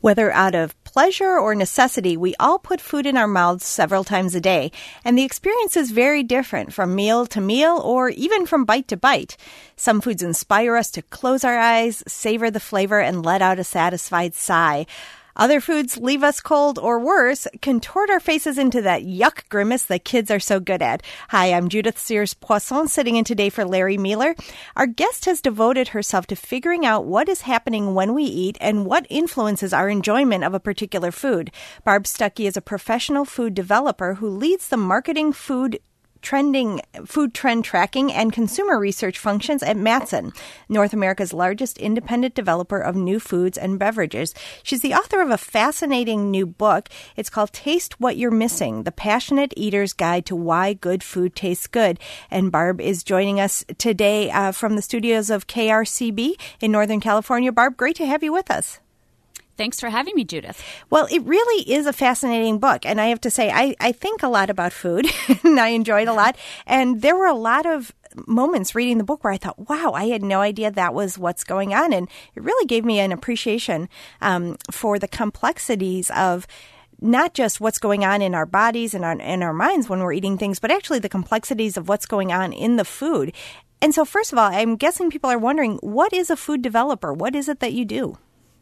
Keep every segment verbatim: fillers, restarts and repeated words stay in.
Whether out of pleasure or necessity, we all put food in our mouths several times a day, and the experience is very different from meal to meal or even from bite to bite. Some foods inspire us to close our eyes, savor the flavor, and let out a satisfied sigh. Other foods leave us cold or worse, contort our faces into that yuck grimace that kids are so good at. Hi, I'm Judith Sears-Poisson, sitting in today for Larry Mueller. Our guest has devoted herself to figuring out what is happening when we eat and what influences our enjoyment of a particular food. Barb Stuckey is a professional food developer who leads the marketing, food trending, food trend tracking, and consumer research functions at Matson, North America's largest independent developer of new foods and beverages. She's the author of a fascinating new book. It's called Taste What You're Missing, The Passionate Eater's Guide to Why Good Food Tastes Good. And Barb is joining us today uh, from the studios of K R C B in Northern California. Barb, great to have you with us. Thanks for having me, Judith. Well, it really is a fascinating book. And I have to say, I, I think a lot about food, and I enjoyed a lot. And there were a lot of moments reading the book where I thought, wow, I had no idea that was what's going on. And it really gave me an appreciation um, for the complexities of not just what's going on in our bodies and our, in our minds when we're eating things, but actually the complexities of what's going on in the food. And so first of all, I'm guessing people are wondering, what is a food developer? What is it that you do?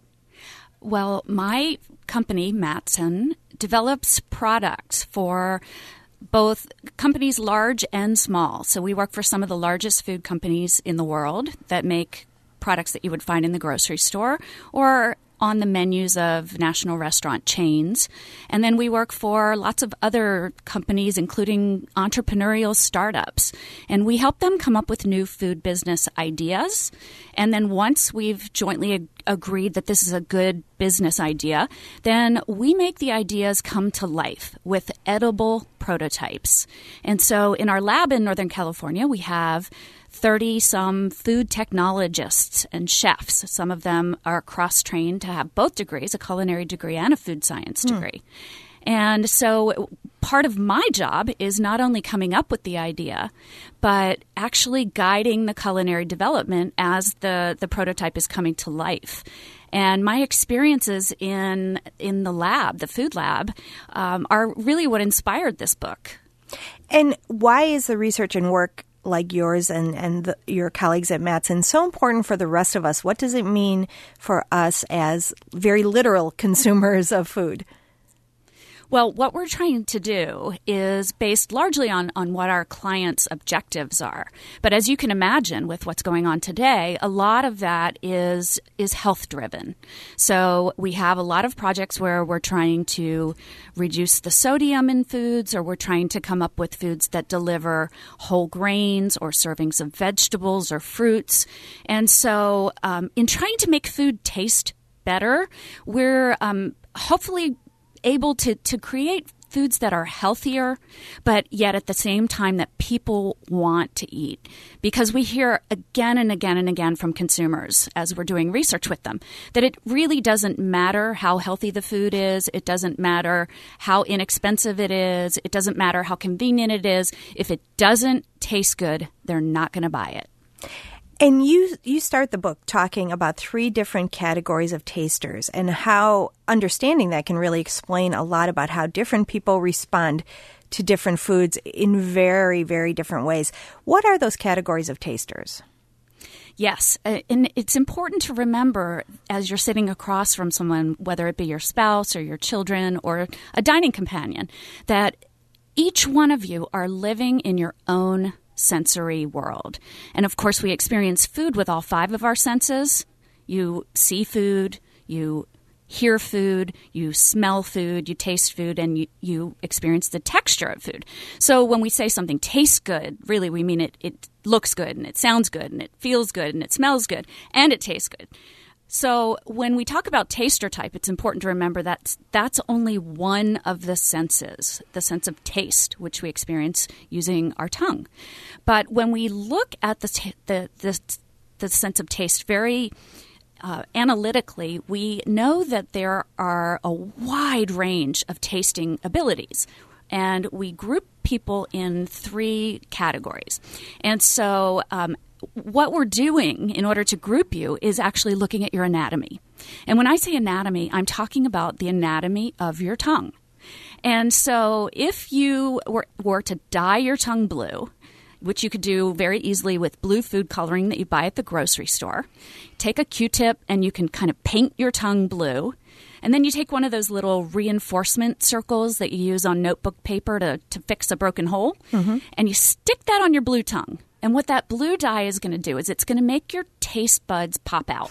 Well, my company, Matson, develops products for both companies large and small. So we work for some of the largest food companies in the world that make products that you would find in the grocery store or on the menus of national restaurant chains. And then we work for lots of other companies, including entrepreneurial startups. And we help them come up with new food business ideas. And then once we've jointly ag- agreed that this is a good business idea, then we make the ideas come to life with edible prototypes. And so in our lab in Northern California, we have thirty-some food technologists and chefs. Some of them are cross-trained to have both degrees, a culinary degree and a food science degree. Mm. And so part of my job is not only coming up with the idea, but actually guiding the culinary development as the, the prototype is coming to life. And my experiences in in the lab, the food lab, um, are really what inspired this book. And why is the research and work like yours and, and the, your colleagues at Matson so important for the rest of us? What does it mean for us as very literal consumers of food? Well, what we're trying to do is based largely on, on what our clients' objectives are. But as you can imagine with what's going on today, a lot of that is is health-driven. So we have a lot of projects where we're trying to reduce the sodium in foods, or we're trying to come up with foods that deliver whole grains or servings of vegetables or fruits. And so um, in trying to make food taste better, we're um, hopefully able to, to create foods that are healthier, but yet at the same time that people want to eat. Because we hear again and again and again from consumers as we're doing research with them that it really doesn't matter how healthy the food is. It doesn't matter how inexpensive it is. It doesn't matter how convenient it is. If it doesn't taste good, they're not going to buy it. And you you start the book talking about three different categories of tasters and how understanding that can really explain a lot about how different people respond to different foods in very, very different ways. What are those categories of tasters? Yes, and it's important to remember as you're sitting across from someone, whether it be your spouse or your children or a dining companion, that each one of you are living in your own sensory world. And of course, we experience food with all five of our senses. You see food, you hear food, you smell food, you taste food, and you, you experience the texture of food. So when we say something tastes good, really we mean it, it looks good, and it sounds good, and it feels good, and it smells good, and it tastes good. So when we talk about taster type, it's important to remember that that's only one of the senses, the sense of taste, which we experience using our tongue. But when we look at the t- the, the the sense of taste very uh, analytically, we know that there are a wide range of tasting abilities. And we group people in three categories. And so um, what we're doing in order to group you is actually looking at your anatomy. And when I say anatomy, I'm talking about the anatomy of your tongue. And so if you were, were to dye your tongue blue, which you could do very easily with blue food coloring that you buy at the grocery store, take a Q-tip and you can kind of paint your tongue blue. And then you take one of those little reinforcement circles that you use on notebook paper to, to fix a broken hole, mm-hmm. and you stick that on your blue tongue. And what that blue dye is going to do is it's going to make your taste buds pop out.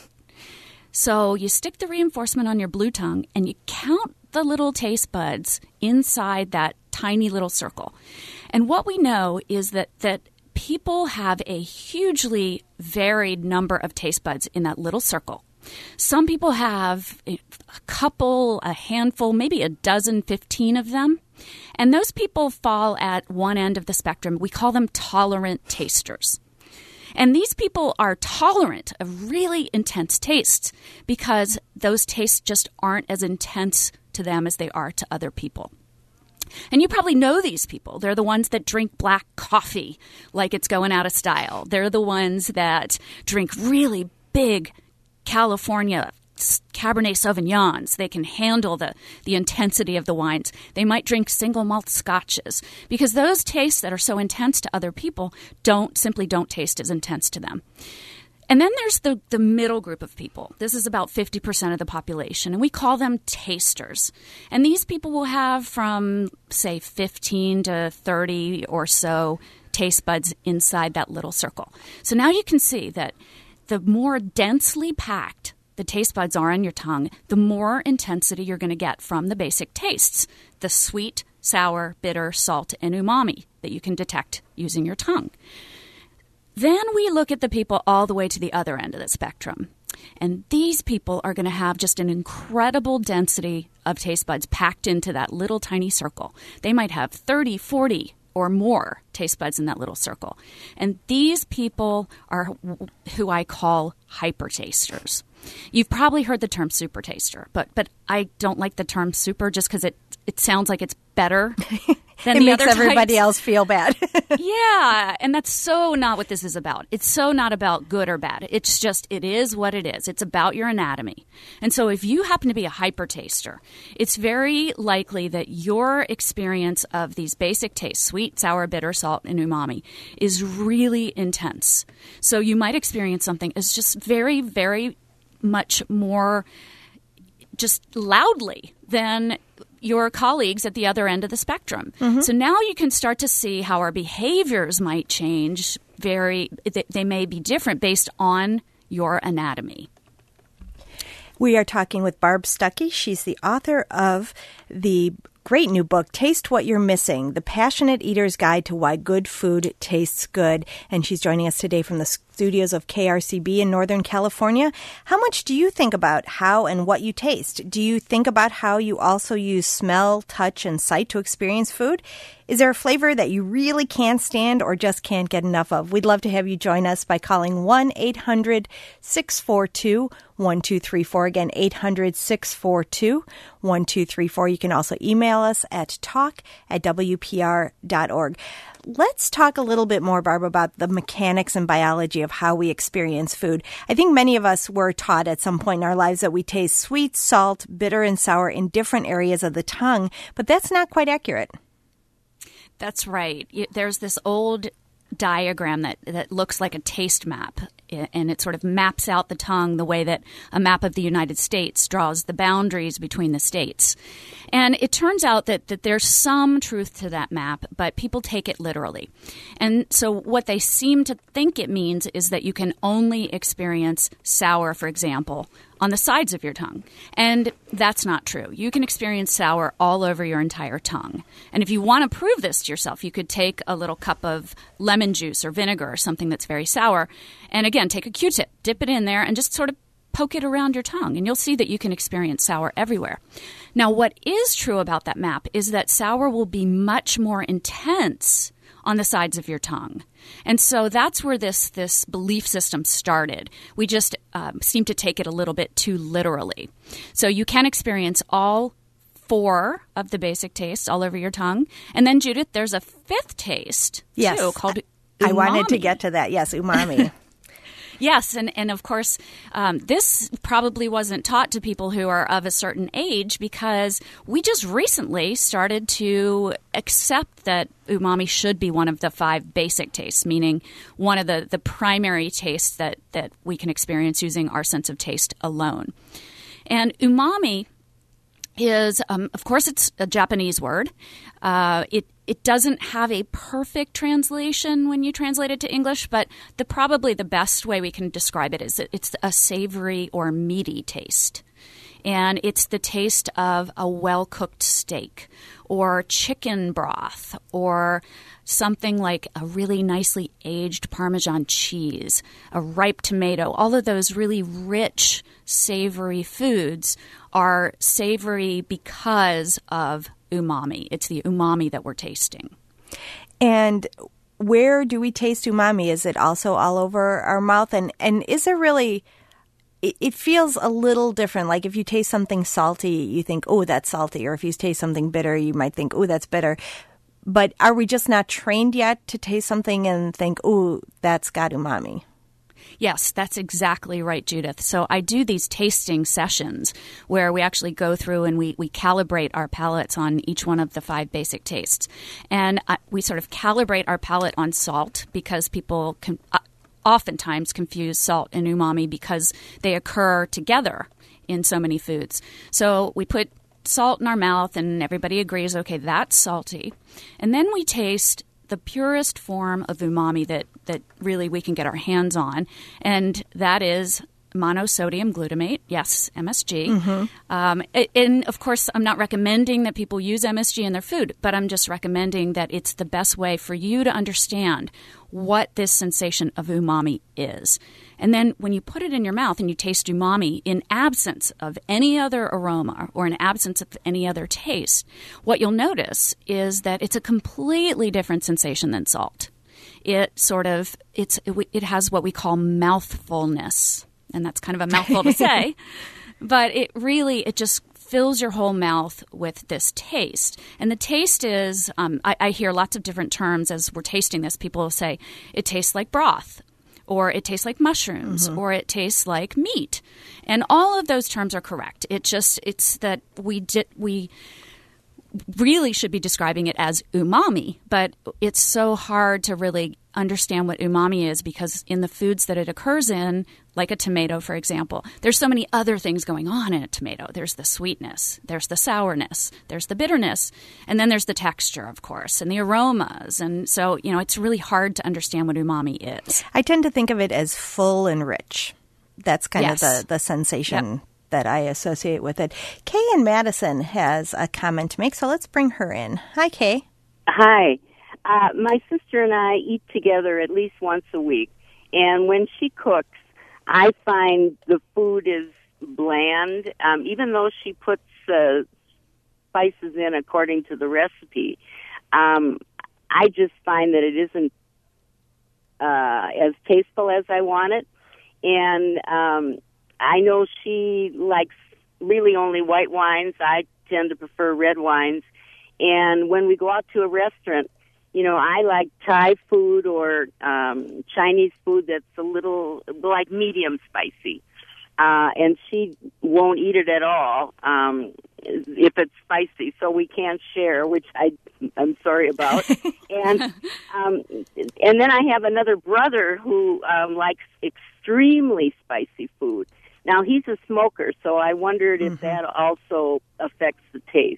So you stick the reinforcement on your blue tongue and you count the little taste buds inside that tiny little circle. And what we know is that, that people have a hugely varied number of taste buds in that little circle. Some people have a couple, a handful, maybe a dozen, fifteen of them. And those people fall at one end of the spectrum. We call them tolerant tasters. And these people are tolerant of really intense tastes because those tastes just aren't as intense to them as they are to other people. And you probably know these people. They're the ones that drink black coffee like it's going out of style. They're the ones that drink really big California Cabernet Sauvignons. They can handle the, the intensity of the wines. They might drink single malt scotches because those tastes that are so intense to other people don't simply don't taste as intense to them. And then there's the, the middle group of people. This is about fifty percent of the population, and we call them tasters. And these people will have from, say, fifteen to thirty or so taste buds inside that little circle. So now you can see that the more densely packed the taste buds are on your tongue, the more intensity you're going to get from the basic tastes, the sweet, sour, bitter, salt, and umami that you can detect using your tongue. Then we look at the people all the way to the other end of the spectrum. And these people are going to have just an incredible density of taste buds packed into that little tiny circle. They might have thirty, forty or more taste buds in that little circle. And these people are who I call hypertasters. You've probably heard the term super taster, but but I don't like the term super just because it, it sounds like it's better than it the makes other everybody types. else feel bad. Yeah, and that's so not what this is about. It's so not about good or bad. It's just, it is what it is. It's about your anatomy. And so if you happen to be a hypertaster, it's very likely that your experience of these basic tastes, sweet, sour, bitter, salt, and umami, is really intense. So you might experience something as just very, very much more just loudly than your colleagues at the other end of the spectrum. Mm-hmm. So now you can start to see how our behaviors might change. Very, they may be different based on your anatomy. We are talking with Barb Stuckey. She's the author of the great new book, Taste What You're Missing, The Passionate Eater's Guide to Why Good Food Tastes Good. And she's joining us today from the studios of K R C B in Northern California. How much do you think about how and what you taste? Do you think about how you also use smell, touch, and sight to experience food? Is there a flavor that you really can't stand or just can't get enough of? We'd love to have you join us by calling one eight hundred six four two one two three four. Again, eight hundred six four two one two three four. You can also email us at talk at w p r dot org. Let's talk a little bit more, Barb, about the mechanics and biology of how we experience food. I think many of us were taught at some point in our lives that we taste sweet, salt, bitter, and sour in different areas of the tongue, but that's not quite accurate. That's right. There's this old diagram that, that looks like a taste map, and it sort of maps out the tongue the way that a map of the United States draws the boundaries between the states. And it turns out that, that there's some truth to that map, but people take it literally. And so what they seem to think it means is that you can only experience sour, for example, on the sides of your tongue. And that's not true. You can experience sour all over your entire tongue. And if you want to prove this to yourself, you could take a little cup of lemon juice or vinegar or something that's very sour. And again, take a Q-tip, dip it in there, and just sort of poke it around your tongue. And you'll see that you can experience sour everywhere. Now, what is true about that map is that sour will be much more intense on the sides of your tongue. And so that's where this this belief system started. We just um, seem to take it a little bit too literally. So you can experience all four of the basic tastes all over your tongue. And then, Judith, there's a fifth taste, yes. too, called umami. I wanted to get to that. Yes, umami. Yes, and, and of course, um, this probably wasn't taught to people who are of a certain age because we just recently started to accept that umami should be one of the five basic tastes, meaning one of the, the primary tastes that, that we can experience using our sense of taste alone. And umami is, um, of course, it's a Japanese word. Uh, it it doesn't have a perfect translation when you translate it to English, but the probably the best way we can describe it is that it's a savory or meaty taste. And it's the taste of a well-cooked steak or chicken broth or something like a really nicely aged Parmesan cheese, a ripe tomato. All of those really rich, savory foods are savory because of umami. It's the umami that we're tasting. And where do we taste umami? Is it also all over our mouth? And, and is there really... It feels a little different. Like if you taste something salty, you think, oh, that's salty. Or if you taste something bitter, you might think, oh, that's bitter. But are we just not trained yet to taste something and think, oh, that's got umami? Yes, that's exactly right, Judith. So I do these tasting sessions where we actually go through and we, we calibrate our palates on each one of the five basic tastes. And uh, we sort of calibrate our palate on salt because people can... Uh, oftentimes confuse salt and umami because they occur together in so many foods. So we put salt in our mouth and everybody agrees, okay, that's salty. And then we taste the purest form of umami that, that really we can get our hands on, and that is monosodium glutamate, yes, M S G. Mm-hmm. Um, and, of course, I'm not recommending that people use M S G in their food, but I'm just recommending that it's the best way for you to understand what this sensation of umami is. And then when you put it in your mouth and you taste umami in absence of any other aroma or in absence of any other taste, what you'll notice is that it's a completely different sensation than salt. It sort of, it's it has what we call mouthfulness. And that's kind of a mouthful to say, but it really, it just fills your whole mouth with this taste. And the taste is, um, I, I hear lots of different terms as we're tasting this. People will say, it tastes like broth, or it tastes like mushrooms, mm-hmm. or it tastes like meat. And all of those terms are correct. It just, it's that we did, we really should be describing it as umami, but it's so hard to really understand what umami is because in the foods that it occurs in, like a tomato, for example, there's so many other things going on in a tomato. There's the sweetness, there's the sourness, there's the bitterness, and then there's the texture, of course, and the aromas. And so, you know, it's really hard to understand what umami is. I tend to think of it as full and rich. That's kind yes. of the, the sensation Yep. that I associate with it. Kay in Madison has a comment to make, so let's bring her in. Hi, Kay. Hi. Uh, my sister and I eat together at least once a week, and when she cooks, I find the food is bland. Um, even though she puts uh, spices in according to the recipe, um, I just find that it isn't uh, as tasteful as I want it. And um, I know she likes really only white wines. I tend to prefer red wines. And when we go out to a restaurant, you know, I like Thai food or um, Chinese food that's a little, like, medium spicy. Uh, and she won't eat it at all um, if it's spicy, so we can't share, which I, I'm sorry about. and um, and then I have another brother who um, likes extremely spicy food. Now, he's a smoker, so I wondered mm-hmm. if that also affects the taste.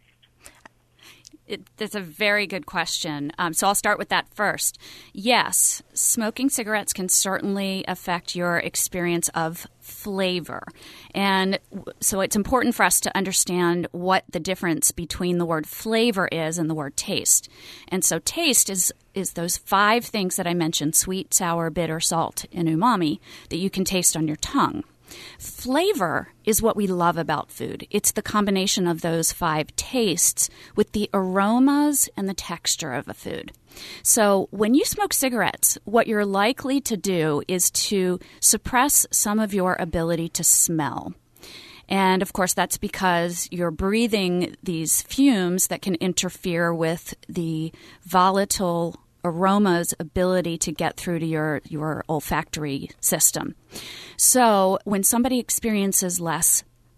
It, that's a very good question. Um, so I'll start with that first. Yes, smoking cigarettes can certainly affect your experience of flavor. And w- so it's important for us to understand what the difference between the word flavor is and the word taste. And so taste is is those five things that I mentioned, sweet, sour, bitter, salt, and umami, that you can taste on your tongue. Flavor is what we love about food. It's the combination of those five tastes with the aromas and the texture of a food. So when you smoke cigarettes, what you're likely to do is to suppress some of your ability to smell. And, of course, that's because you're breathing these fumes that can interfere with the volatile aroma's ability to get through to your, your olfactory system. So when somebody experiences less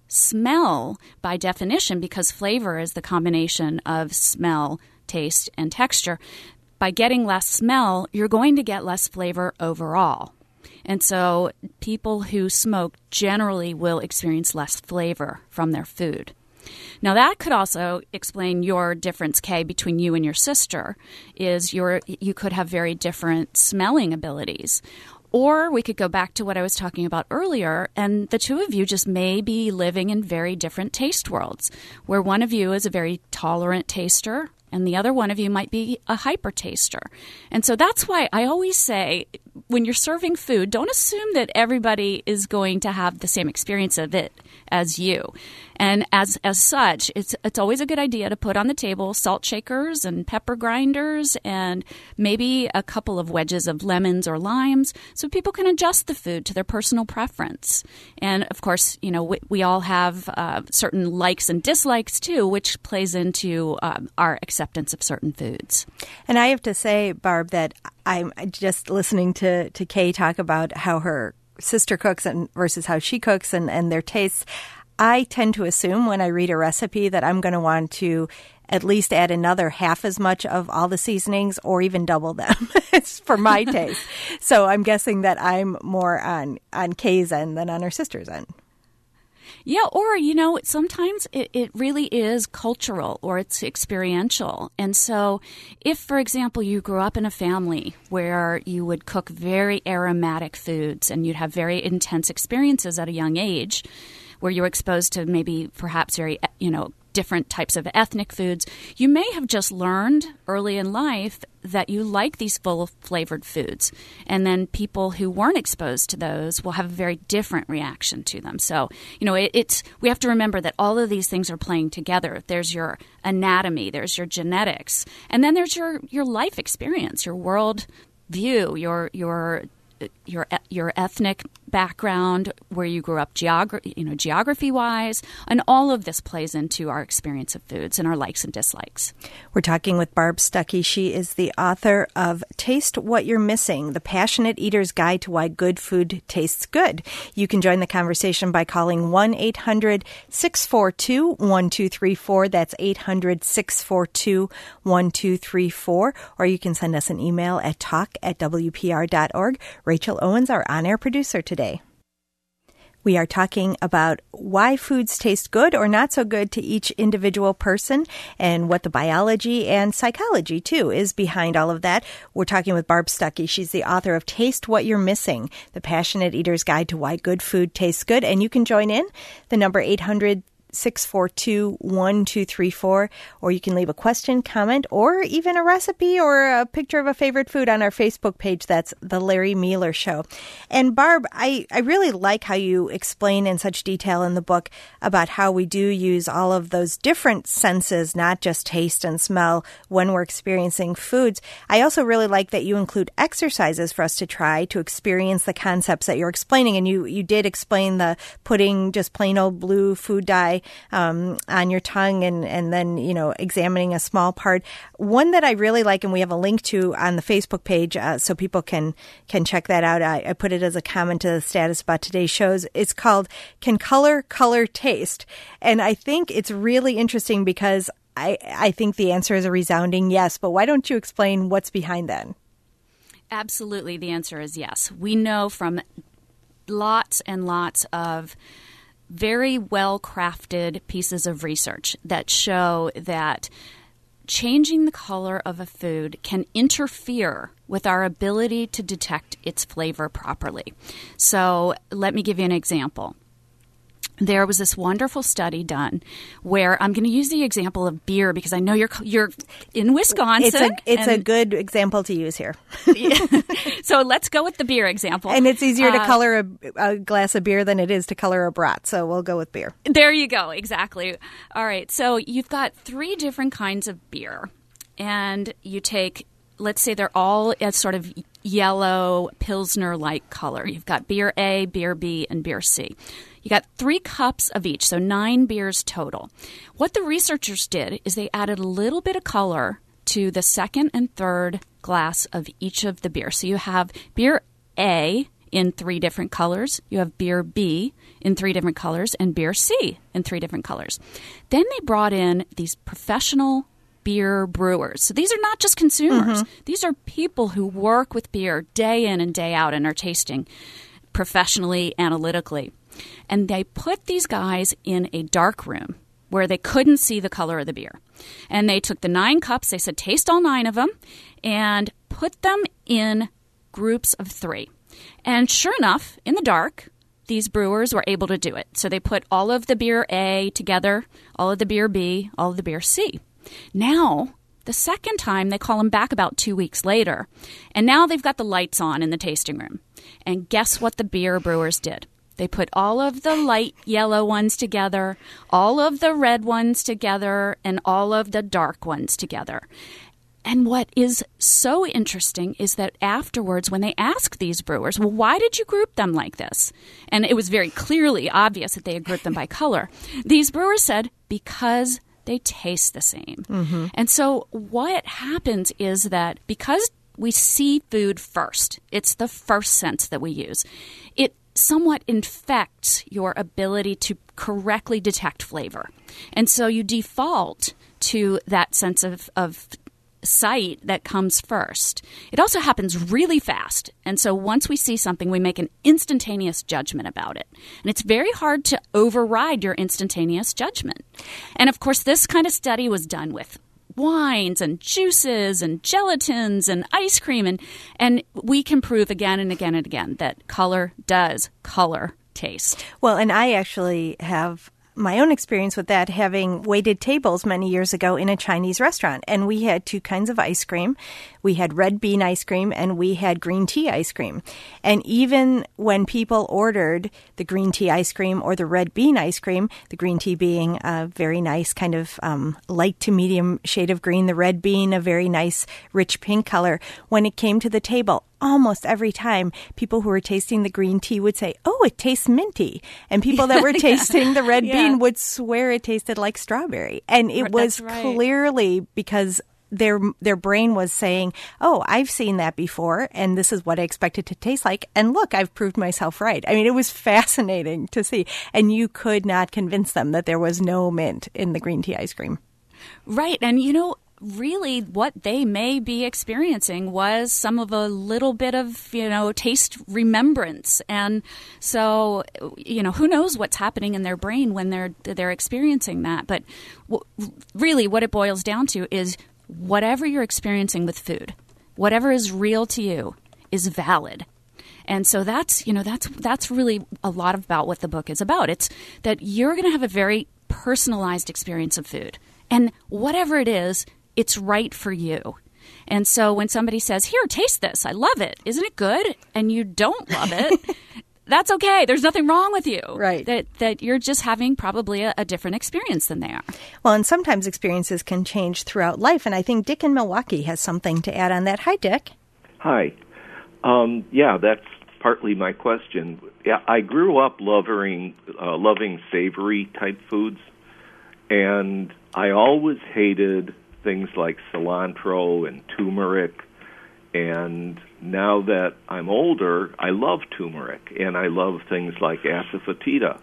smell, by definition, because flavor is the combination of smell, taste, and texture, by getting less smell, you're going to get less flavor overall. And so people who smoke generally will experience less flavor from their food. Now, that could also explain your difference, Kay, between you and your sister, is your you could have very different smelling abilities. Or we could go back to what I was talking about earlier, and the two of you just may be living in very different taste worlds, where one of you is a very tolerant taster, and the other one of you might be a hyper taster. And so that's why I always say, when you're serving food, don't assume that everybody is going to have the same experience of it as you. And as as such, it's it's always a good idea to put on the table salt shakers and pepper grinders and maybe a couple of wedges of lemons or limes so people can adjust the food to their personal preference. And of course, you know, we, we all have uh, certain likes and dislikes too, which plays into um, our acceptance of certain foods. And I have to say, Barb, that I'm just listening to, to Kay talk about how her sister cooks and versus how she cooks and, and their tastes. I tend to assume when I read a recipe that I'm going to want to at least add another half as much of all the seasonings or even double them. It's for my taste. So I'm guessing that I'm more on, on Kay's end than on her sister's end. Yeah, or, you know, sometimes it, it really is cultural or it's experiential. And so if, for example, you grew up in a family where you would cook very aromatic foods and you'd have very intense experiences at a young age where you were exposed to maybe perhaps very, you know, different types of ethnic foods, you may have just learned early in life that you like these full flavored foods. And then people who weren't exposed to those will have a very different reaction to them. So, you know, it, it's we have to remember that all of these things are playing together. There's your anatomy, there's your genetics, and then there's your, your life experience, your world view, your your your your ethnic background, where you grew up, geogra- you know, geography-wise, and all of this plays into our experience of foods and our likes and dislikes. We're talking with Barb Stuckey. She is the author of Taste What You're Missing, The Passionate Eater's Guide to Why Good Food Tastes Good. You can join the conversation by calling one eight hundred six four two one two three four. That's eight hundred six four two one two three four. Or you can send us an email at talk at w p r dot org. Rachel Owens, our on-air producer today. We are talking about why foods taste good or not so good to each individual person and what the biology and psychology, too, is behind all of that. We're talking with Barb Stuckey. She's the author of Taste What You're Missing, The Passionate Eater's Guide to Why Good Food Tastes Good. And you can join in. The number eight hundred six four two one two three four, or you can leave a question, comment, or even a recipe or a picture of a favorite food on our Facebook page. That's The Larry Mueller Show. And Barb, I, I really like how you explain in such detail in the book about how we do use all of those different senses, not just taste and smell, when we're experiencing foods. I also really like that you include exercises for us to try to experience the concepts that you're explaining. And you, you did explain the putting just plain old blue food dye Um, on your tongue and, and then, you know, examining a small part. One that I really like, and we have a link to on the Facebook page uh, so people can can check that out. I, I put it as a comment to the status about today's shows. It's called Can Color Color Taste? And I think it's really interesting because I, I think the answer is a resounding yes. But why don't you explain what's behind that? Absolutely. The answer is yes. We know from lots and lots of very well-crafted pieces of research that show that changing the color of a food can interfere with our ability to detect its flavor properly. So let me give you an example. There was this wonderful study done where I'm going to use the example of beer because I know you're you're in Wisconsin. It's a it's a good example to use here. So let's go with the beer example. And it's easier to uh, color a, a glass of beer than it is to color a brat. So we'll go with beer. There you go. Exactly. All right. So you've got three different kinds of beer, and you take, let's say they're all a sort of yellow Pilsner-like color. You've got beer A, beer B, and beer C. You got three cups of each, so nine beers total. What the researchers did is they added a little bit of color to the second and third glass of each of the beer. So you have beer A in three different colors, you have beer B in three different colors, and beer C in three different colors. Then they brought in these professional beer brewers. So these are not just consumers. Mm-hmm. These are people who work with beer day in and day out and are tasting professionally, analytically. And they put these guys in a dark room where they couldn't see the color of the beer. And they took the nine cups, they said, taste all nine of them, and put them in groups of three. And sure enough, in the dark, these brewers were able to do it. So they put all of the beer A together, all of the beer B, all of the beer C. Now, the second time, they call them back about two weeks later. And now they've got the lights on in the tasting room. And guess what the beer brewers did? They put all of the light yellow ones together, all of the red ones together, and all of the dark ones together. And what is so interesting is that afterwards, when they asked these brewers, well, why did you group them like this? And it was very clearly obvious that they had grouped them by color. These brewers said, because they taste the same. Mm-hmm. And so what happens is that because we see food first, it's the first sense that we use, it somewhat infects your ability to correctly detect flavor. And so you default to that sense of, of sight that comes first. It also happens really fast. And so once we see something, we make an instantaneous judgment about it. And it's very hard to override your instantaneous judgment. And of course, this kind of study was done with wines and juices and gelatins and ice cream. And, and we can prove again and again and again that color does color taste. Well, and I actually have my own experience with that, having waited tables many years ago in a Chinese restaurant. And we had two kinds of ice cream. We had red bean ice cream and we had green tea ice cream. And even when people ordered the green tea ice cream or the red bean ice cream, the green tea being a very nice kind of um, light to medium shade of green, the red bean a very nice rich pink color, when it came to the table, almost every time, people who were tasting the green tea would say, oh, it tastes minty. And people that were yeah. tasting the red yeah. bean would swear it tasted like strawberry. And it was right. clearly because their their brain was saying, oh, I've seen that before, and this is what I expect it to taste like. And look, I've proved myself right. I mean, it was fascinating to see. And you could not convince them that there was no mint in the green tea ice cream. Right. And, you know, really what they may be experiencing was some of a little bit of, you know, taste remembrance. And so, you know, who knows what's happening in their brain when they're they're experiencing that. But w- really what it boils down to is whatever you're experiencing with food, whatever is real to you is valid. And so that's, you know, that's that's really a lot about what the book is about. It's that you're going to have a very personalized experience of food. And whatever it is, it's right for you. And so when somebody says, here, taste this, I love it, isn't it good? And you don't love it, that's okay. There's nothing wrong with you. Right. That that you're just having probably a, a different experience than they are. Well, and sometimes experiences can change throughout life. And I think Dick in Milwaukee has something to add on that. Hi, Dick. Hi. Um, yeah, that's partly my question. Yeah, I grew up loving, uh, loving savory type foods. And I always hated things like cilantro and turmeric. And now that I'm older, I love turmeric, and I love things like asafoetida.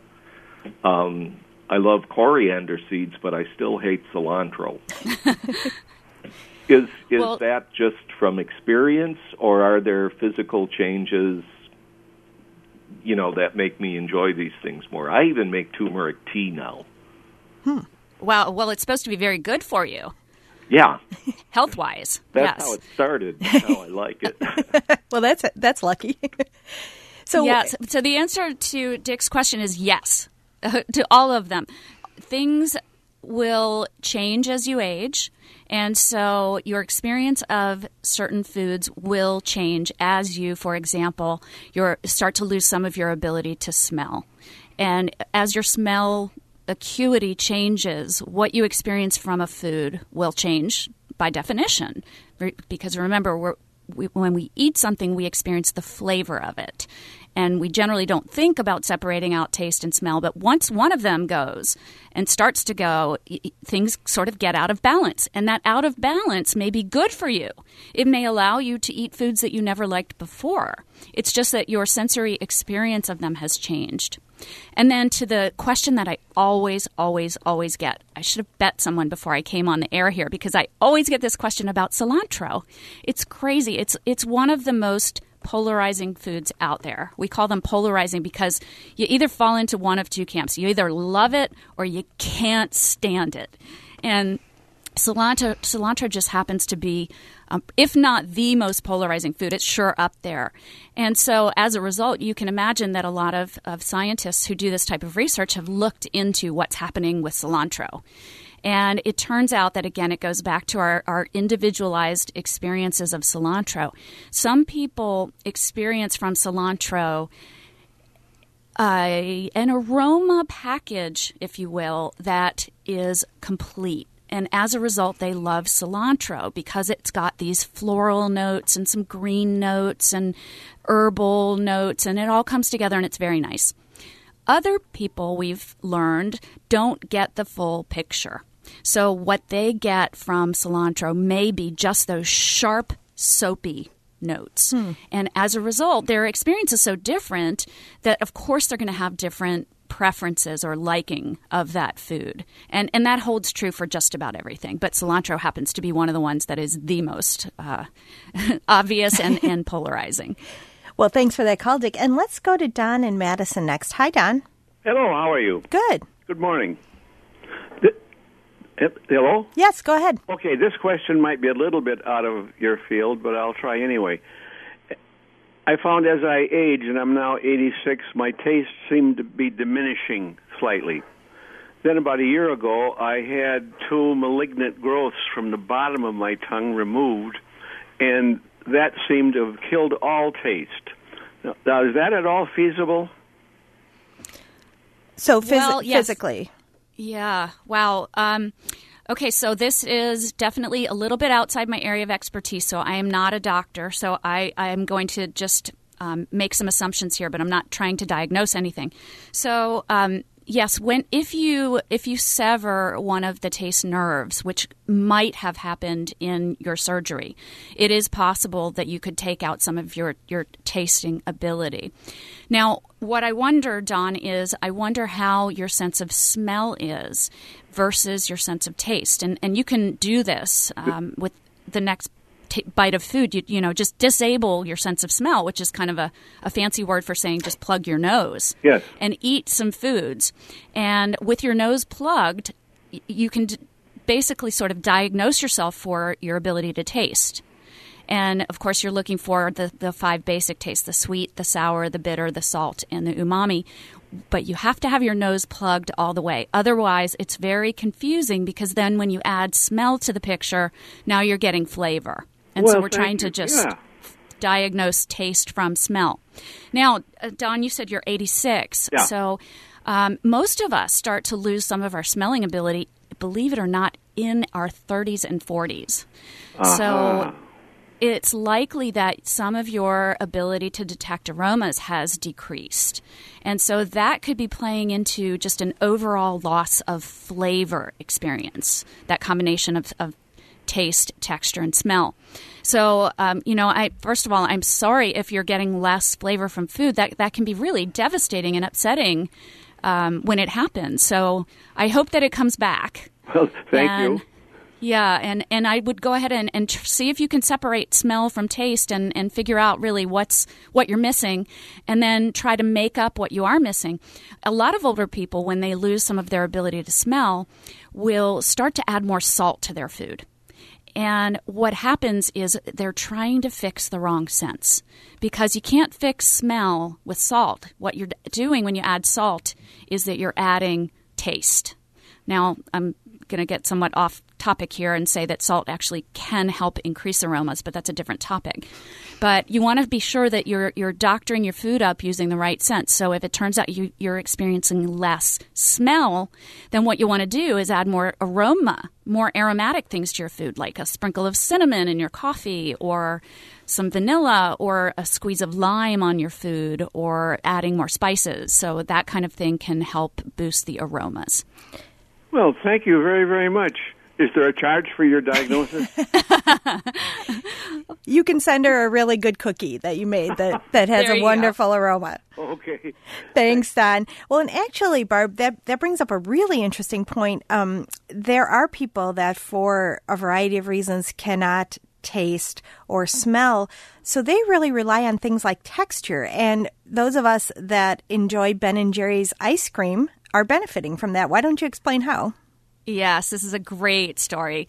Um, I love coriander seeds, but I still hate cilantro. is is well, that just from experience, or are there physical changes, you know, that make me enjoy these things more? I even make turmeric tea now. Hmm. Wow. Well, it's supposed to be very good for you. Yeah. Health-wise, That's yes. how it started. That's how I like it. Well, that's that's lucky. So, yes. So the answer to Dick's question is yes, to all of them. Things will change as you age, and so your experience of certain foods will change as you, for example, your start to lose some of your ability to smell. And as your smell acuity changes, what you experience from a food will change by definition. Because remember, we're, we, when we eat something, we experience the flavor of it. And we generally don't think about separating out taste and smell. But once one of them goes and starts to go, things sort of get out of balance. And that out of balance may be good for you. It may allow you to eat foods that you never liked before. It's just that your sensory experience of them has changed. And then to the question that I always, always, always get. I should have bet someone before I came on the air here because I always get this question about cilantro. It's crazy. It's it's one of the most polarizing foods out there. We call them polarizing because you either fall into one of two camps. You either love it or you can't stand it. And cilantro, cilantro just happens to be, um, if not the most polarizing food, it's sure up there. And so as a result, you can imagine that a lot of, of scientists who do this type of research have looked into what's happening with cilantro. And it turns out that, again, it goes back to our, our individualized experiences of cilantro. Some people experience from cilantro uh, an aroma package, if you will, that is complete. And as a result, they love cilantro because it's got these floral notes and some green notes and herbal notes, and it all comes together, and it's very nice. Other people, we've learned, don't get the full picture. So what they get from cilantro may be just those sharp, soapy notes. Hmm. And as a result, their experience is so different that, of course, they're going to have different preferences or liking of that food. And and that holds true for just about everything. But cilantro happens to be one of the ones that is the most uh, obvious and, and polarizing. Well, thanks for that call, Dick. And let's go to Don in Madison next. Hi, Don. Hello, how are you? Good. Good morning. Th- Hello? Yes, go ahead. Okay, this question might be a little bit out of your field, but I'll try anyway. I found as I age, and I'm now eighty-six, my taste seemed to be diminishing slightly. Then about a year ago, I had two malignant growths from the bottom of my tongue removed, and that seemed to have killed all taste. Now, now is that at all feasible? So phys- well, yes. physically. Yeah. Wow. Um, okay, so this is definitely a little bit outside my area of expertise. So I am not a doctor. So I, I am going to just um, make some assumptions here, but I'm not trying to diagnose anything. So um, yes, when if you if you sever one of the taste nerves, which might have happened in your surgery, it is possible that you could take out some of your, your tasting ability. Now, what I wonder, Don, is I wonder how your sense of smell is versus your sense of taste. And and you can do this um, with the next t- bite of food. You, you know, just disable your sense of smell, which is kind of a, a fancy word for saying just plug your nose. Yes. And eat some foods. And with your nose plugged, y- you can d- basically sort of diagnose yourself for your ability to taste. And, of course, you're looking for the, the five basic tastes, the sweet, the sour, the bitter, the salt, and the umami. But you have to have your nose plugged all the way. Otherwise, it's very confusing because then when you add smell to the picture, now you're getting flavor. And well, so we're trying you. to just yeah. diagnose taste from smell. Now, uh, Don, you said you're eighty-six. Yeah. So um, most of us start to lose some of our smelling ability, believe it or not, in our thirties and forties. Uh-huh. So it's likely that some of your ability to detect aromas has decreased. And so that could be playing into just an overall loss of flavor experience, that combination of, of taste, texture, and smell. So, um, you know, I first of all, I'm sorry if you're getting less flavor from food. That, that can be really devastating and upsetting um, when it happens. So I hope that it comes back. Well, thank and, you. Yeah, and, and I would go ahead and, and tr- see if you can separate smell from taste and, and figure out really what's what you're missing, and then try to make up what you are missing. A lot of older people, when they lose some of their ability to smell, will start to add more salt to their food. And what happens is they're trying to fix the wrong sense, because you can't fix smell with salt. What you're doing when you add salt is that you're adding taste. Now, I'm going to get somewhat off topic here and say that salt actually can help increase aromas, but that's a different topic. But you want to be sure that you're you're doctoring your food up using the right scent. So if it turns out you, you're experiencing less smell, then what you want to do is add more aroma, more aromatic things to your food, like a sprinkle of cinnamon in your coffee, or some vanilla, or a squeeze of lime on your food, or adding more spices. So that kind of thing can help boost the aromas. Well, thank you very, very much. Is there a charge for your diagnosis? You can send her a really good cookie that you made that, that has a wonderful go. aroma. Okay. Thanks, Don. Well, and actually, Barb, that, that brings up a really interesting point. Um, there are people that, for a variety of reasons, cannot taste or smell. So they really rely on things like texture. And those of us that enjoy Ben and Jerry's ice cream are benefiting from that. Why don't you explain how? Yes, this is a great story.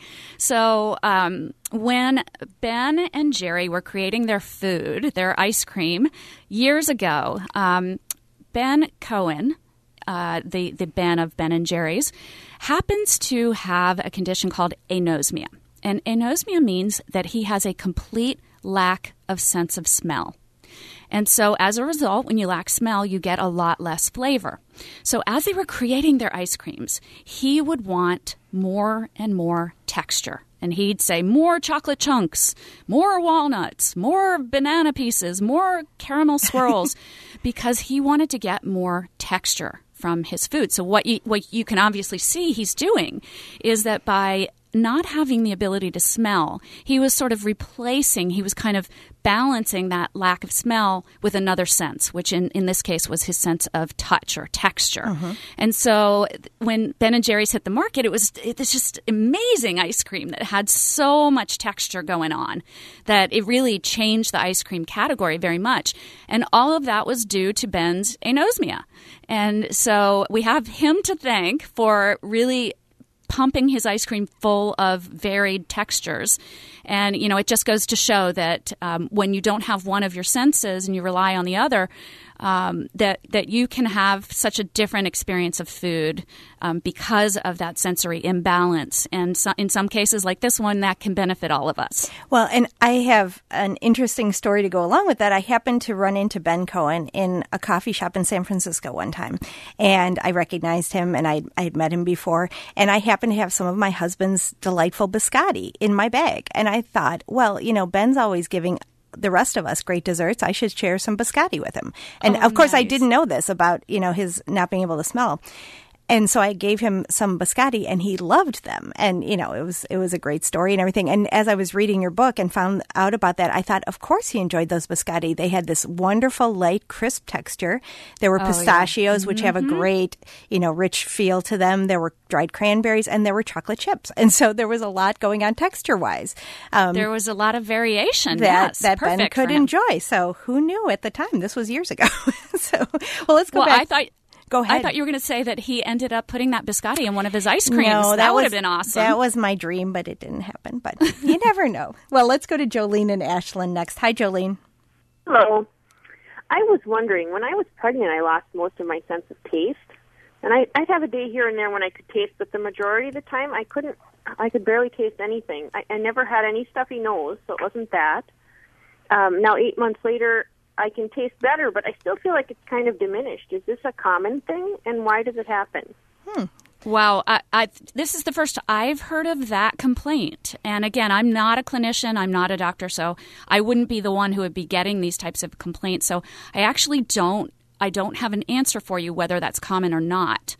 So um, when Ben and Jerry were creating their food, their ice cream, years ago, um, Ben Cohen, uh, the, the Ben of Ben and Jerry's, happens to have a condition called anosmia. And anosmia means that he has a complete lack of sense of smell. And so as a result, when you lack smell, you get a lot less flavor. So as they were creating their ice creams, he would want more and more texture. And he'd say more chocolate chunks, more walnuts, more banana pieces, more caramel swirls, because he wanted to get more texture from his food. So what you, what you can obviously see he's doing is that by not having the ability to smell, he was sort of replacing, he was kind of balancing that lack of smell with another sense, which in, in this case was his sense of touch or texture. Uh-huh. And so when Ben and Jerry's hit the market, it was, it was just amazing ice cream that had so much texture going on that it really changed the ice cream category very much. And all of that was due to Ben's anosmia. And so we have him to thank for really pumping his ice cream full of varied textures. And, you know, it just goes to show that um, when you don't have one of your senses and you rely on the other, um, that, that you can have such a different experience of food um, because of that sensory imbalance. And so, in some cases like this one, that can benefit all of us. Well, and I have an interesting story to go along with that. I happened to run into Ben Cohen in a coffee shop in San Francisco one time, and I recognized him, and I I had met him before, and I happened to have some of my husband's delightful biscotti in my bag. And I thought, well, you know, Ben's always giving the rest of us great desserts. I should share some biscotti with him. And oh, of course, nice. I didn't know this about, you know, his not being able to smell. And so I gave him some biscotti, and he loved them. And, you know, it was it was a great story and everything. And as I was reading your book and found out about that, I thought, of course he enjoyed those biscotti. They had this wonderful, light, crisp texture. There were oh, pistachios, yeah. which mm-hmm. have a great, you know, rich feel to them. There were dried cranberries, and there were chocolate chips. And so there was a lot going on texture-wise. Um, there was a lot of variation, that, yes. That Ben could enjoy. So who knew at the time? This was years ago. so, well, let's go well, back. I thought... Go ahead. I thought you were going to say that he ended up putting that biscotti in one of his ice creams. No, that, that would was, have been awesome. That was my dream, but it didn't happen. But you never know. Well, let's go to Jolene and Ashland next. Hi, Jolene. Hello. I was wondering, when I was pregnant, I lost most of my sense of taste. And I, I'd have a day here and there when I could taste, but the majority of the time I couldn't, I could barely taste anything. I, I never had any stuffy nose, so it wasn't that. Um, now, eight months later, I can taste better, but I still feel like it's kind of diminished. Is this a common thing, and why does it happen? Hmm. Wow, I, I, this is the first I've heard of that complaint. And again, I'm not a clinician, I'm not a doctor, so I wouldn't be the one who would be getting these types of complaints. So I actually don't, I don't have an answer for you whether that's common or not.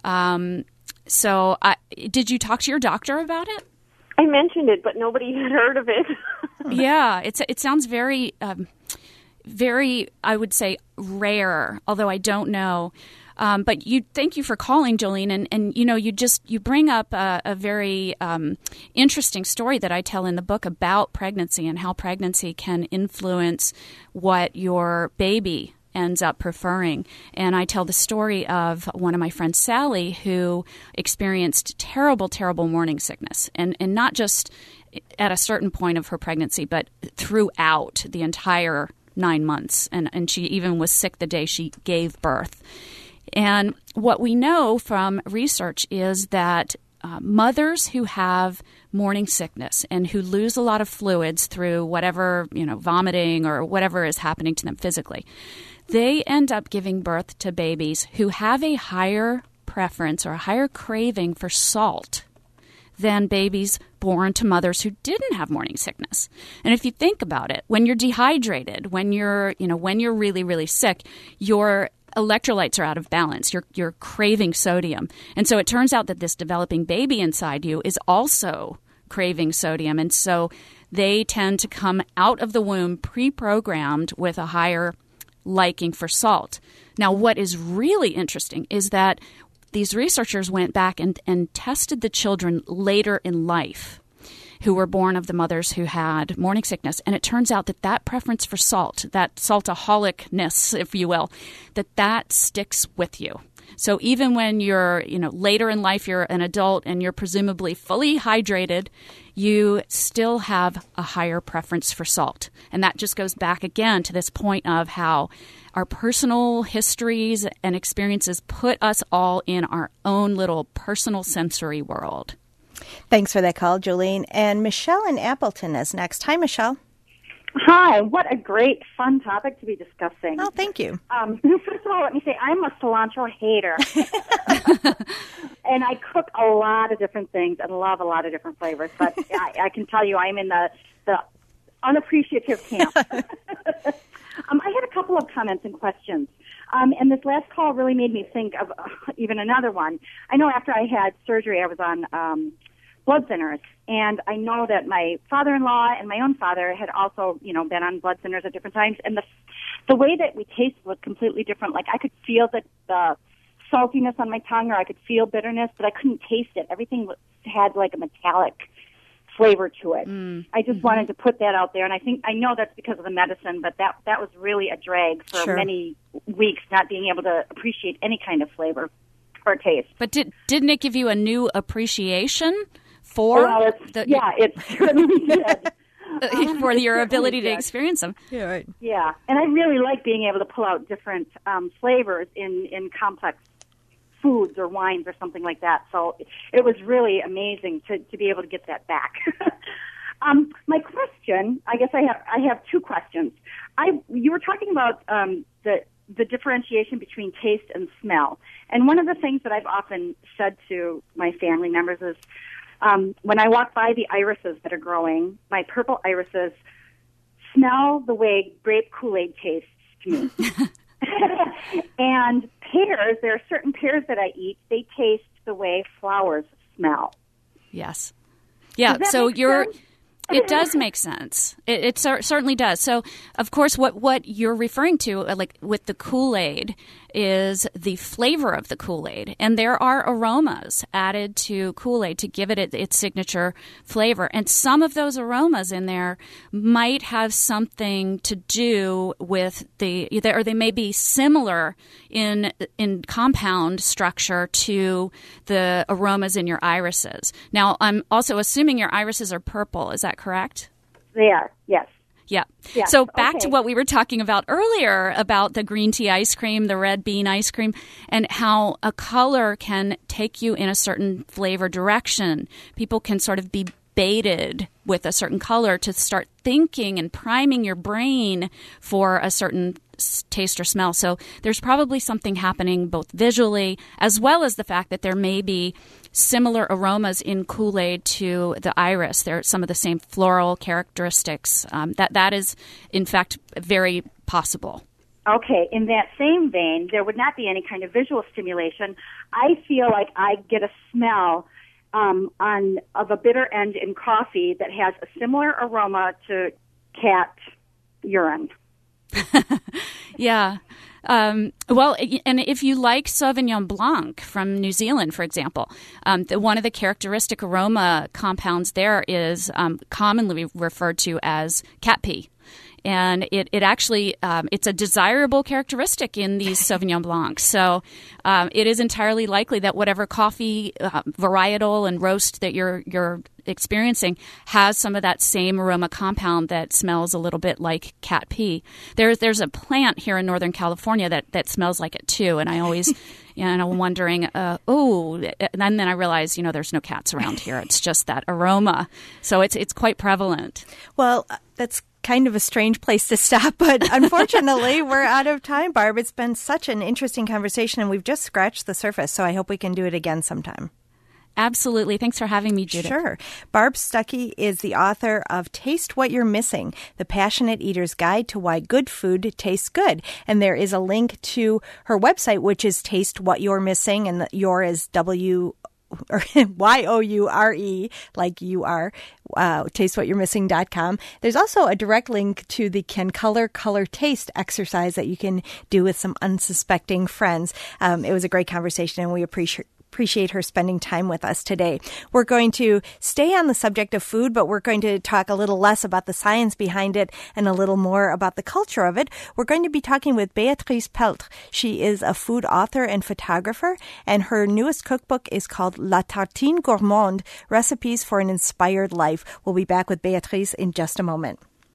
Um, so I, did you talk to your doctor about it? I mentioned it, but nobody had heard of it. Yeah, it's it sounds very... Um, very, I would say, rare, although I don't know. Um, but you, thank you for calling, Jolene. And, and you know, you just you bring up a, a very um, interesting story that I tell in the book about pregnancy and how pregnancy can influence what your baby ends up preferring. And I tell the story of one of my friends, Sally, who experienced terrible, terrible morning sickness. And, and not just at a certain point of her pregnancy, but throughout the entire nine months. And, and she even was sick the day she gave birth. And what we know from research is that uh, mothers who have morning sickness and who lose a lot of fluids through whatever, you know, vomiting or whatever is happening to them physically, they end up giving birth to babies who have a higher preference or a higher craving for salt than babies born to mothers who didn't have morning sickness. And if you think about it, when you're dehydrated, when you're, you know, when you're really, really sick, your electrolytes are out of balance. You're you're craving sodium. And so it turns out that this developing baby inside you is also craving sodium. And so they tend to come out of the womb pre-programmed with a higher liking for salt. Now, what is really interesting is that these researchers went back and, and tested the children later in life who were born of the mothers who had morning sickness. And it turns out that that preference for salt, that saltaholicness, if you will, that that sticks with you. So even when you're, you know, later in life, you're an adult and you're presumably fully hydrated, you still have a higher preference for salt. And that just goes back again to this point of how our personal histories and experiences put us all in our own little personal sensory world. Thanks for that call, Jolene. And Michelle in Appleton is next. Hi, Michelle. Hi. What a great, fun topic to be discussing. Oh, thank you. Um, first of all, let me say I'm a cilantro hater. And I cook a lot of different things and love a lot of different flavors. But I, I can tell you I'm in the, the unappreciative camp. um, I had a couple of comments and questions. Um, and this last call really made me think of uh, even another one. I know after I had surgery, I was on um, blood thinners, and I know that my father-in-law and my own father had also, you know, been on blood thinners at different times, and the the way that we tasted was completely different. Like I could feel the, the saltiness on my tongue, or I could feel bitterness, but I couldn't taste it. Everything was, had like a metallic flavor to it. Mm. I just mm-hmm. wanted to put that out there, and I think I know that's because of the medicine, but that that was really a drag for sure. many weeks, not being able to appreciate any kind of flavor or taste. But did didn't it give you a new appreciation for well, it's, the yeah, it certainly did. for your ability to experience them? Yeah, right. Yeah, and I really like being able to pull out different um, flavors in in complex foods or wines or something like that. So it was really amazing to, to be able to get that back. um, my question, I guess I have I have two questions. I you were talking about um, the the differentiation between taste and smell, and one of the things that I've often said to my family members is um, when I walk by the irises that are growing, my purple irises smell the way grape Kool-Aid tastes to me. And pears, there are certain pears that I eat, they taste the way flowers smell. Yes. Yeah, so you're... Sense? It does make sense. It, it cer- certainly does. So, of course, what, what you're referring to, uh, like with the Kool-Aid, is the flavor of the Kool-Aid. And there are aromas added to Kool-Aid to give it its signature flavor. And some of those aromas in there might have something to do with the, or they may be similar in in compound structure to the aromas in your irises. Now, I'm also assuming your irises are purple. Is that correct? They are, yes. Yeah. yeah. So back okay. to what we were talking about earlier about the green tea ice cream, the red bean ice cream, and how a color can take you in a certain flavor direction. People can sort of be baited with a certain color to start thinking and priming your brain for a certain taste or smell. So there's probably something happening both visually as well as the fact that there may be similar aromas in Kool-Aid to the iris. There are some of the same floral characteristics. Um, that that is, in fact, very possible. Okay, in that same vein, there would not be any kind of visual stimulation. I feel like I get a smell um, on of a bitter end in coffee that has a similar aroma to cat urine. Yeah. Um, well, and if you like Sauvignon Blanc from New Zealand, for example, um, the, one of the characteristic aroma compounds there is um, commonly referred to as cat pee. And it, it actually, um, it's a desirable characteristic in these Sauvignon Blancs. So um, it is entirely likely that whatever coffee uh, varietal and roast that you're you're experiencing has some of that same aroma compound that smells a little bit like cat pee. There's there's a plant here in Northern California that, that smells like it too, and I always you know, wondering, uh, oh, and then, then I realized, you know, there's no cats around here. It's just that aroma. So it's it's quite prevalent. Well, that's kind of a strange place to stop, but unfortunately, we're out of time, Barb. It's been such an interesting conversation, and we've just scratched the surface, so I hope we can do it again sometime. Absolutely. Thanks for having me, Judith. Sure. Barb Stuckey is the author of Taste What You're Missing, The Passionate Eater's Guide to Why Good Food Tastes Good. And there is a link to her website, which is Taste What You're Missing, and the, your is W or Y O U R E, like you are, uh, taste what you're missing dot com. There's also a direct link to the Can Color, Color, Taste exercise that you can do with some unsuspecting friends. Um, it was a great conversation, and we appreciate Appreciate her spending time with us today. We're going to stay on the subject of food, but we're going to talk a little less about the science behind it and a little more about the culture of it. We're going to be talking with Béatrice Peltre. She is a food author and photographer, and her newest cookbook is called La Tartine Gourmande, Recipes for an Inspired Life. We'll be back with Béatrice in just a moment.